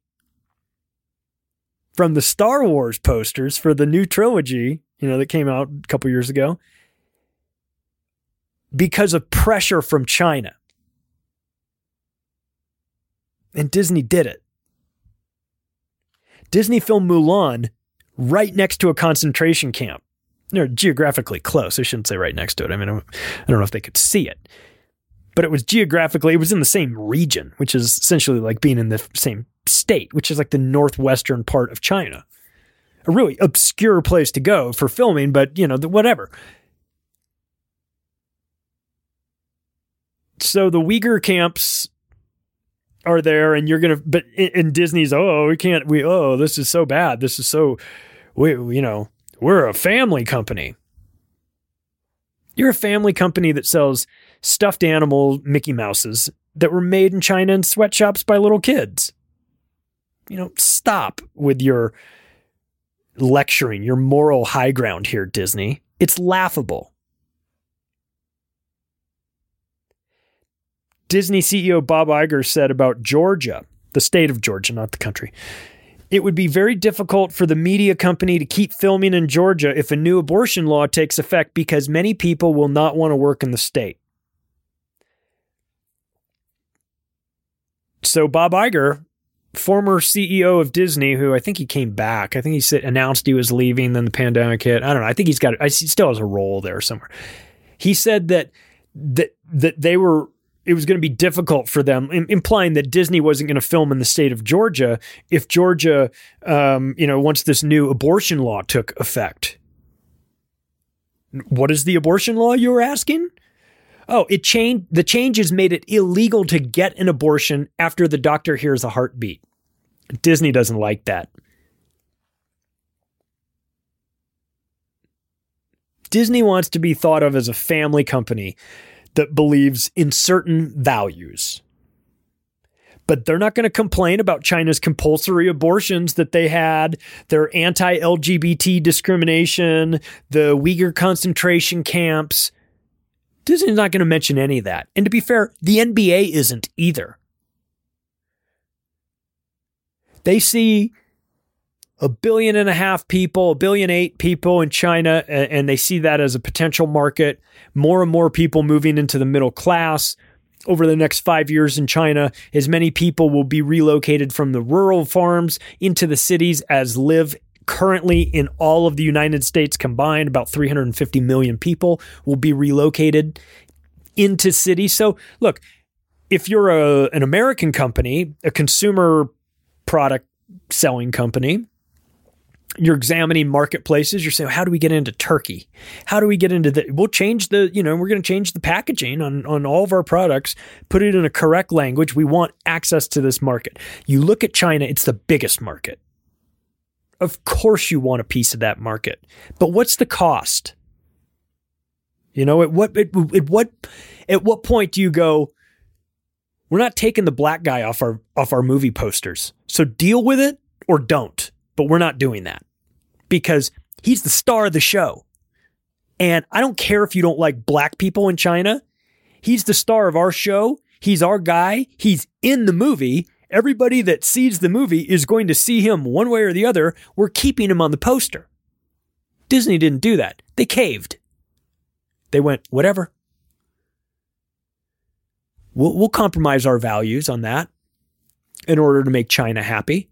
from the Star Wars posters for the new trilogy, that came out a couple years ago, because of pressure from China. And Disney did it. Disney filmed Mulan right next to a concentration camp. They're geographically close. I shouldn't say right next to it. I mean, I don't know if they could see it. But it was it was in the same region, which is essentially like being in the same state, which is like the northwestern part of China. A really obscure place to go for filming, but, whatever. So the Uyghur camps are there, and but in Disney's, this is so bad. This is so, we're a family company. You're a family company that sells stuffed animal Mickey Mouses that were made in China in sweatshops by little kids. Stop with your lecturing, your moral high ground here, Disney. It's laughable. Disney CEO Bob Iger said about Georgia, the state of Georgia, not the country, it would be very difficult for the media company to keep filming in Georgia if a new abortion law takes effect because many people will not want to work in the state. So Bob Iger, former CEO of Disney, who I think he came back. I think he announced he was leaving, then the pandemic hit. I don't know. I think he still has a role there somewhere. He said that it was going to be difficult for them, implying that Disney wasn't going to film in the state of Georgia if Georgia, once this new abortion law took effect. What is the abortion law, you were asking? Oh, the changes made it illegal to get an abortion after the doctor hears a heartbeat. Disney doesn't like that. Disney wants to be thought of as a family company that believes in certain values. But they're not going to complain about China's compulsory abortions that they had, their anti-LGBT discrimination, the Uyghur concentration camps. Disney's not going to mention any of that. And to be fair, the NBA isn't either. They see 1.5 billion people, 1.8 billion people in China, and they see that as a potential market. More and more people moving into the middle class. Over the next 5 years in China, as many people will be relocated from the rural farms into the cities as live currently in all of the United States combined. About 350 million people will be relocated into cities. So look, if you're an American company, a consumer product selling company, you're examining marketplaces. You're saying, how do we get into Turkey? How do we get into we'll change we're going to change the packaging on all of our products, put it in a correct language. We want access to this market. You look at China, it's the biggest market. Of course you want a piece of that market, but what's the cost? At what point do you go, we're not taking the black guy off our movie posters. So deal with it or don't. But we're not doing that because he's the star of the show. And I don't care if you don't like black people in China. He's the star of our show. He's our guy. He's in the movie. Everybody that sees the movie is going to see him one way or the other. We're keeping him on the poster. Disney didn't do that. They caved. They went, whatever. We'll compromise our values on that in order to make China happy.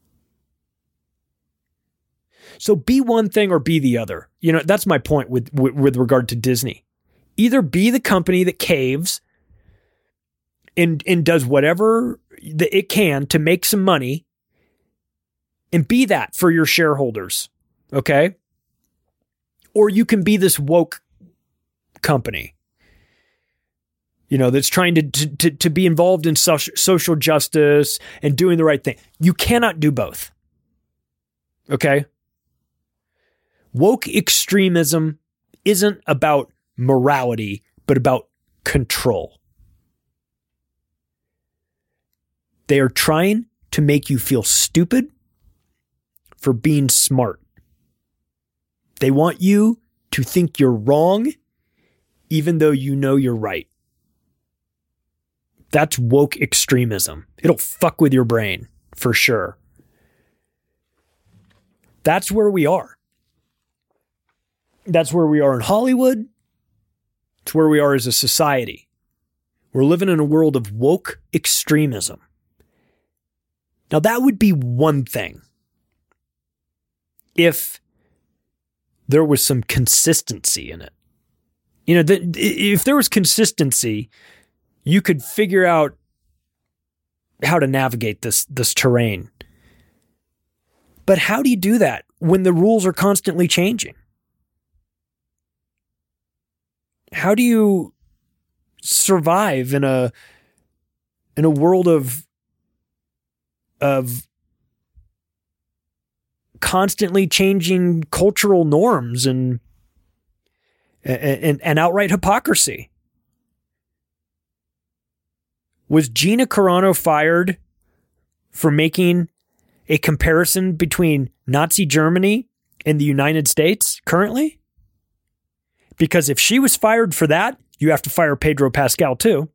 So be one thing or be the other. That's my point with regard to Disney. Either be the company that caves and does whatever that it can to make some money and be that for your shareholders. Okay? Or you can be this woke company, that's trying to be involved in social justice and doing the right thing. You cannot do both. Okay? Woke extremism isn't about morality, but about control. They are trying to make you feel stupid for being smart. They want you to think you're wrong, even though you know you're right. That's woke extremism. It'll fuck with your brain, for sure. That's where we are. That's where we are in Hollywood. It's where we are as a society. We're living in a world of woke extremism. Now, that would be one thing if there was some consistency in it. If there was consistency, you could figure out how to navigate this terrain. But how do you do that when the rules are constantly changing? How do you survive in a world of constantly changing cultural norms and outright hypocrisy? Was Gina Carano fired for making a comparison between Nazi Germany and the United States currently? Because if she was fired for that, you have to fire Pedro Pascal too.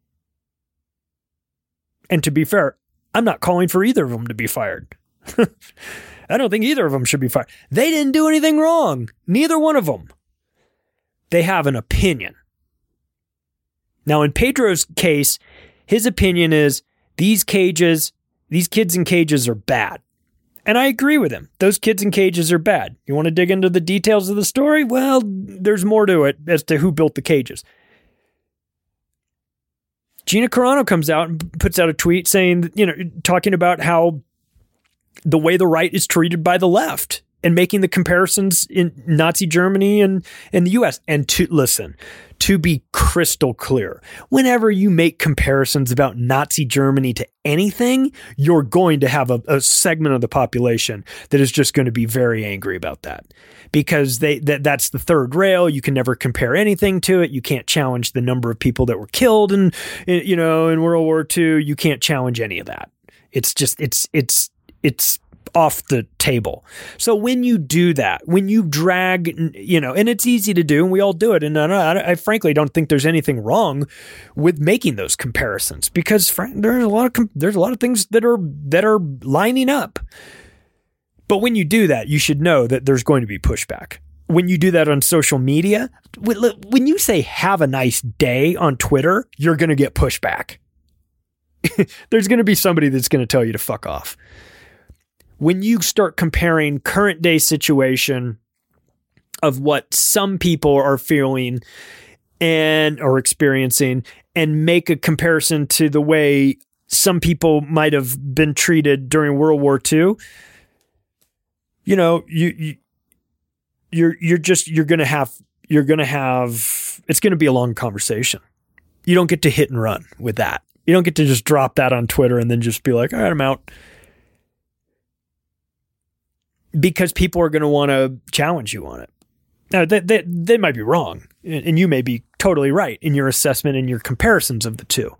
And to be fair, I'm not calling for either of them to be fired. I don't think either of them should be fired. They didn't do anything wrong. Neither one of them. They have an opinion. Now, in Pedro's case, his opinion is these kids in cages are bad. And I agree with him. Those kids in cages are bad. You want to dig into the details of the story? Well, there's more to it as to who built the cages. Gina Carano comes out and puts out a tweet saying, talking about how the way the right is treated by the left and making the comparisons in Nazi Germany and the US. And to be crystal clear, whenever you make comparisons about Nazi Germany to anything, you're going to have a segment of the population that is just going to be very angry about that. Because that's the third rail. You can never compare anything to it. You can't challenge the number of people that were killed in World War II. You can't challenge any of that. It's just it's off the table. So when you do that, when you drag, and it's easy to do, and we all do it. And I frankly don't think there's anything wrong with making those comparisons because there's a lot of things that are lining up. But when you do that, you should know that there's going to be pushback. When you do that on social media, when you say have a nice day on Twitter, you're going to get pushback. There's going to be somebody that's going to tell you to fuck off. When you start comparing current day situation of what some people are feeling and are experiencing and make a comparison to the way some people might have been treated during World War II, you're going to have it's going to be a long conversation. You don't get to hit and run with that. You don't get to just drop that on Twitter and then just be like, all right, I'm out. Because people are going to want to challenge you on it. Now, they might be wrong, and you may be totally right in your assessment and your comparisons of the two.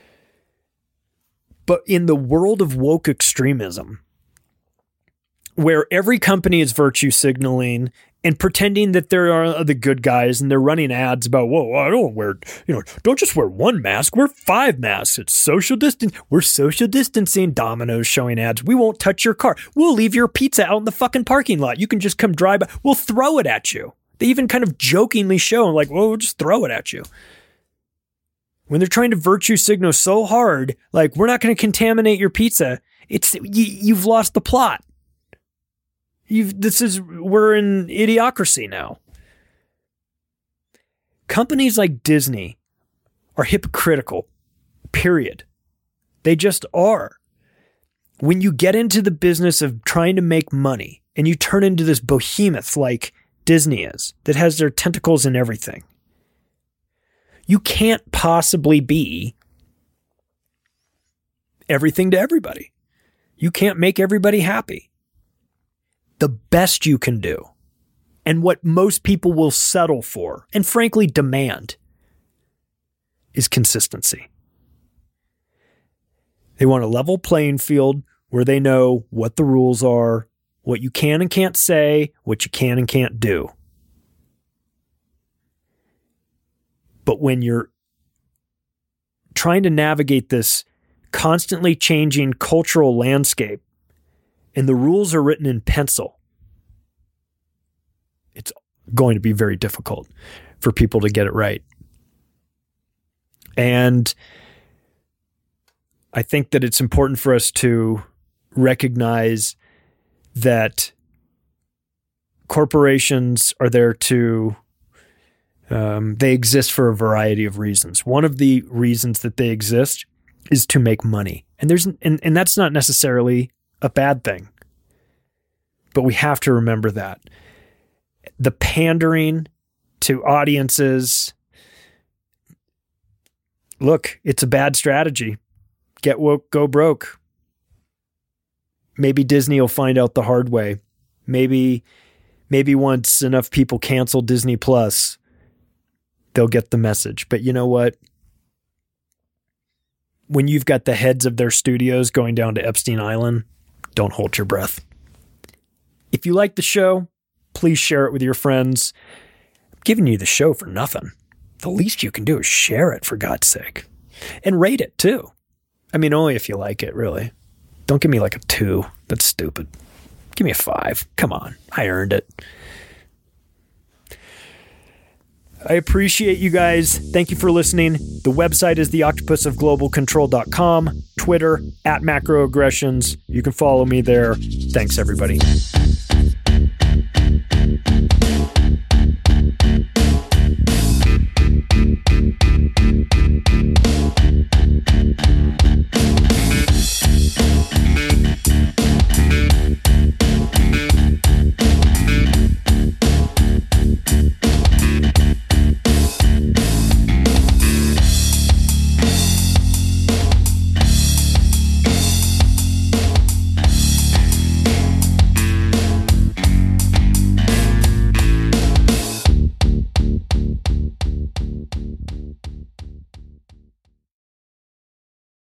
But in the world of woke extremism, where every company is virtue signaling and pretending that there are the good guys and they're running ads about, whoa, I don't wear, don't just wear one mask, wear 5 masks. It's social distance. We're social distancing. Domino's showing ads. We won't touch your car. We'll leave your pizza out in the fucking parking lot. You can just come drive by. We'll throw it at you. They even kind of jokingly show like, well, we'll just throw it at you. When they're trying to virtue signal so hard, like we're not going to contaminate your pizza. You've lost the plot. We're in idiocracy now. Companies like Disney are hypocritical, period. They just are. When you get into the business of trying to make money and you turn into this behemoth like Disney is, that has their tentacles in everything, you can't possibly be everything to everybody. You can't make everybody happy. The best you can do, and what most people will settle for, and frankly demand, is consistency. They want a level playing field where they know what the rules are, what you can and can't say, what you can and can't do. But when you're trying to navigate this constantly changing cultural landscape, and the rules are written in pencil, it's going to be very difficult for people to get it right. And I think that it's important for us to recognize that corporations are there to, they exist for a variety of reasons. One of the reasons that they exist is to make money. And and that's not necessarily a bad thing. But we have to remember that. The pandering to audiences, look, it's a bad strategy. Get woke, go broke. Maybe Disney will find out the hard way. Maybe once enough people cancel Disney Plus, they'll get the message. But you know what? when you've got the heads of their studios going down to Epstein Island, don't hold your breath. If you like the show, please share it with your friends. I'm giving you the show for nothing. The least you can do is share it, for God's sake. And rate it, too. I mean, only if you like it, really. Don't give me like a 2. That's stupid. Give me a 5. Come on. I earned it. I appreciate you guys. Thank you for listening. The website is theoctopusofglobalcontrol.com. Twitter, @macroaggressions. You can follow me there. Thanks, everybody.